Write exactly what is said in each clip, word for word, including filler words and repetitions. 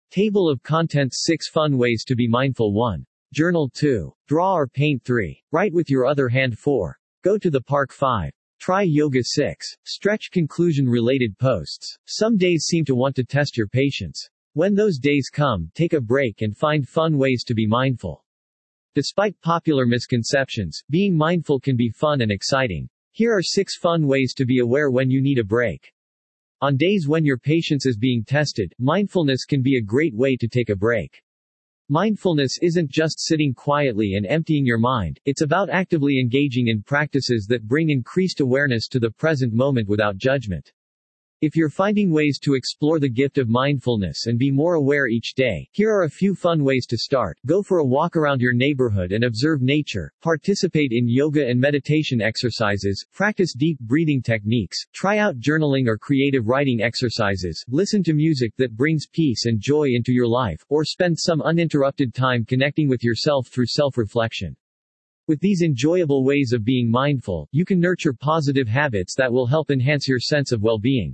Table of Contents six Fun Ways to be Mindful one. Journal two. Draw or paint three. Write with your other hand four. Go to the park five. Try yoga six. Stretch conclusion-related posts. Some days seem to want to test your patience. When those days come, take a break and find fun ways to be mindful. Despite popular misconceptions, being mindful can be fun and exciting. Here are six fun ways to be aware when you need a break. On days when your patience is being tested, mindfulness can be a great way to take a break. Mindfulness isn't just sitting quietly and emptying your mind, it's about actively engaging in practices that bring increased awareness to the present moment without judgment. If you're finding ways to explore the gift of mindfulness and be more aware each day, here are a few fun ways to start. Go for a walk around your neighborhood and observe nature, participate in yoga and meditation exercises, practice deep breathing techniques, try out journaling or creative writing exercises, listen to music that brings peace and joy into your life, or spend some uninterrupted time connecting with yourself through self-reflection. With these enjoyable ways of being mindful, you can nurture positive habits that will help enhance your sense of well-being.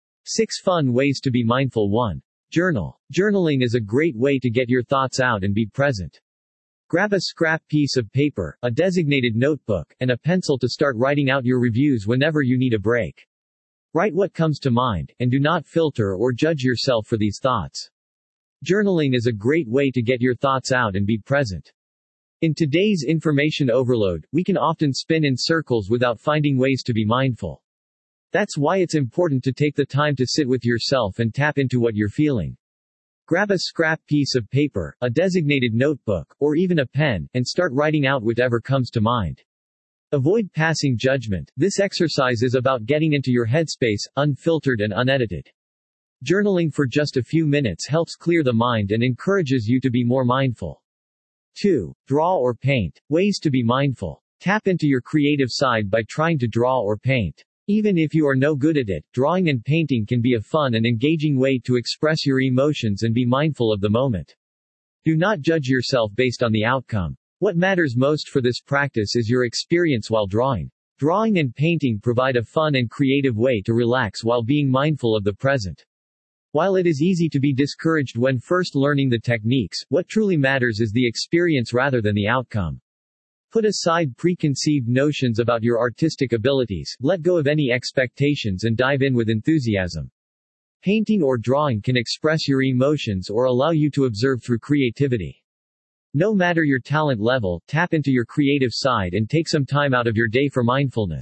six Fun Ways to be Mindful one. Journal. Journaling is a great way to get your thoughts out and be present. Grab a scrap piece of paper, a designated notebook, and a pencil to start writing out your reviews whenever you need a break. Write what comes to mind, and do not filter or judge yourself for these thoughts. Journaling is a great way to get your thoughts out and be present. In today's information overload, we can often spin in circles without finding ways to be mindful. That's why it's important to take the time to sit with yourself and tap into what you're feeling. Grab a scrap piece of paper, a designated notebook, or even a pen, and start writing out whatever comes to mind. Avoid passing judgment. This exercise is about getting into your headspace, unfiltered and unedited. Journaling for just a few minutes helps clear the mind and encourages you to be more mindful. two. Draw or paint. Ways to be mindful. Tap into your creative side by trying to draw or paint. Even if you are no good at it, drawing and painting can be a fun and engaging way to express your emotions and be mindful of the moment. Do not judge yourself based on the outcome. What matters most for this practice is your experience while drawing. Drawing and painting provide a fun and creative way to relax while being mindful of the present. While it is easy to be discouraged when first learning the techniques, what truly matters is the experience rather than the outcome. Put aside preconceived notions about your artistic abilities, let go of any expectations and dive in with enthusiasm. Painting or drawing can express your emotions or allow you to observe through creativity. No matter your talent level, tap into your creative side and take some time out of your day for mindfulness.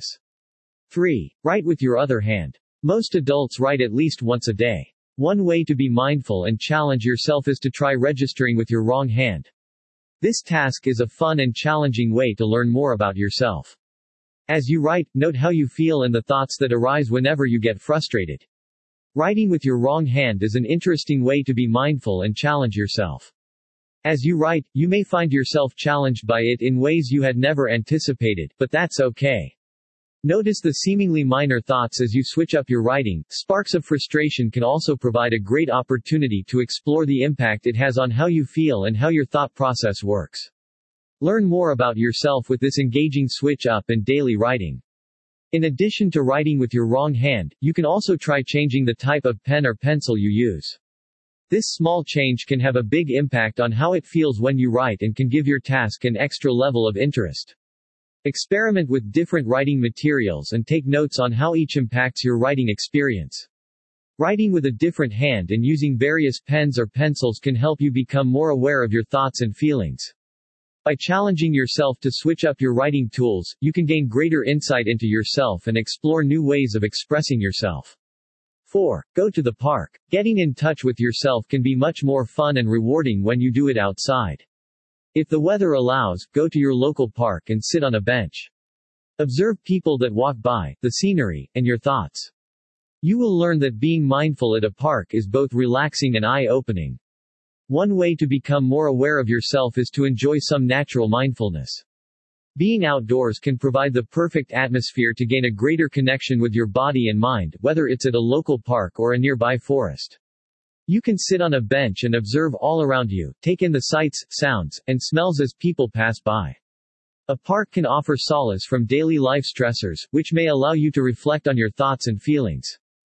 three. Write with your other hand. Most adults write at least once a day. One way to be mindful and challenge yourself is to try registering with your wrong hand. This task is a fun and challenging way to learn more about yourself. As you write, note how you feel and the thoughts that arise whenever you get frustrated. Writing with your wrong hand is an interesting way to be mindful and challenge yourself. As you write, you may find yourself challenged by it in ways you had never anticipated, but that's okay. Notice the seemingly minor thoughts as you switch up your writing. Sparks of frustration can also provide a great opportunity to explore the impact it has on how you feel and how your thought process works. Learn more about yourself with this engaging switch up and daily writing. In addition to writing with your wrong hand, you can also try changing the type of pen or pencil you use. This small change can have a big impact on how it feels when you write and can give your task an extra level of interest. Experiment with different writing materials and take notes on how each impacts your writing experience. Writing with a different hand and using various pens or pencils can help you become more aware of your thoughts and feelings. By challenging yourself to switch up your writing tools, you can gain greater insight into yourself and explore new ways of expressing yourself. four. Go to the park. Getting in touch with yourself can be much more fun and rewarding when you do it outside. If the weather allows, go to your local park and sit on a bench. Observe people that walk by, the scenery, and your thoughts. You will learn that being mindful at a park is both relaxing and eye-opening. One way to become more aware of yourself is to enjoy some natural mindfulness. Being outdoors can provide the perfect atmosphere to gain a greater connection with your body and mind, whether it's at a local park or a nearby forest. You can sit on a bench and observe all around you, take in the sights, sounds, and smells as people pass by. A park can offer solace from daily life stressors, which may allow you to reflect on your thoughts and feelings.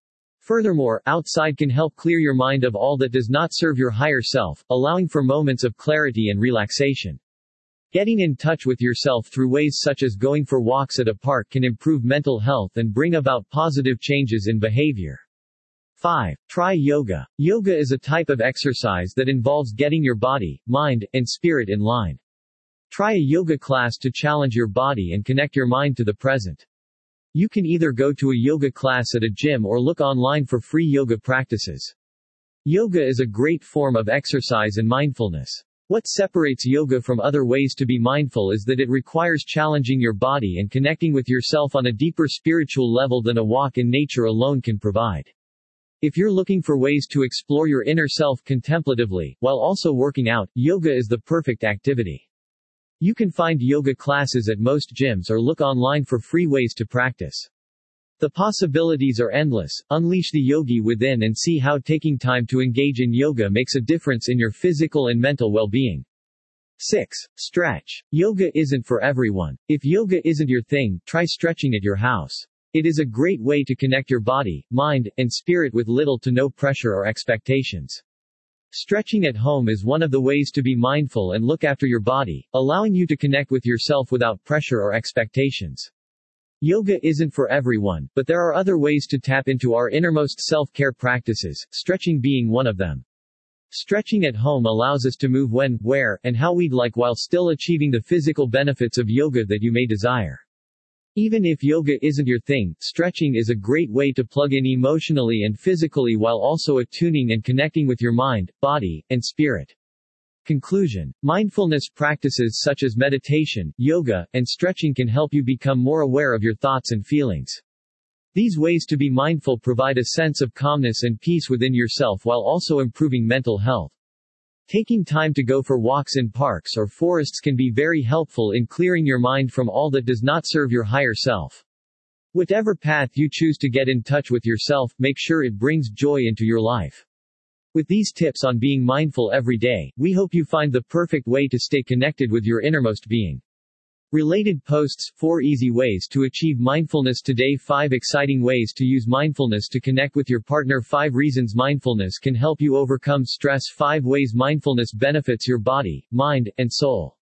Furthermore, outside can help clear your mind of all that does not serve your higher self, allowing for moments of clarity and relaxation. Getting in touch with yourself through ways such as going for walks at a park can improve mental health and bring about positive changes in behavior. five. Try yoga. Yoga is a type of exercise that involves getting your body, mind, and spirit in line. Try a yoga class to challenge your body and connect your mind to the present. You can either go to a yoga class at a gym or look online for free yoga practices. Yoga is a great form of exercise and mindfulness. What separates yoga from other ways to be mindful is that it requires challenging your body and connecting with yourself on a deeper spiritual level than a walk in nature alone can provide. If you're looking for ways to explore your inner self contemplatively, while also working out, yoga is the perfect activity. You can find yoga classes at most gyms or look online for free ways to practice. The possibilities are endless. Unleash the yogi within and see how taking time to engage in yoga makes a difference in your physical and mental well-being. six. Stretch. Yoga isn't for everyone. If yoga isn't your thing, try stretching at your house. It is a great way to connect your body, mind, and spirit with little to no pressure or expectations. Stretching at home is one of the ways to be mindful and look after your body, allowing you to connect with yourself without pressure or expectations. Yoga isn't for everyone, but there are other ways to tap into our innermost self-care practices, stretching being one of them. Stretching at home allows us to move when, where, and how we'd like while still achieving the physical benefits of yoga that you may desire. Even if yoga isn't your thing, stretching is a great way to plug in emotionally and physically while also attuning and connecting with your mind, body, and spirit. Conclusion. Mindfulness practices such as meditation, yoga, and stretching can help you become more aware of your thoughts and feelings. These ways to be mindful provide a sense of calmness and peace within yourself while also improving mental health. Taking time to go for walks in parks or forests can be very helpful in clearing your mind from all that does not serve your higher self. Whatever path you choose to get in touch with yourself, make sure it brings joy into your life. With these tips on being mindful every day, we hope you find the perfect way to stay connected with your innermost being. Related posts, four easy ways to achieve mindfulness today, five exciting ways to use mindfulness to connect with your partner, five reasons mindfulness can help you overcome stress, five ways mindfulness benefits your body, mind, and soul.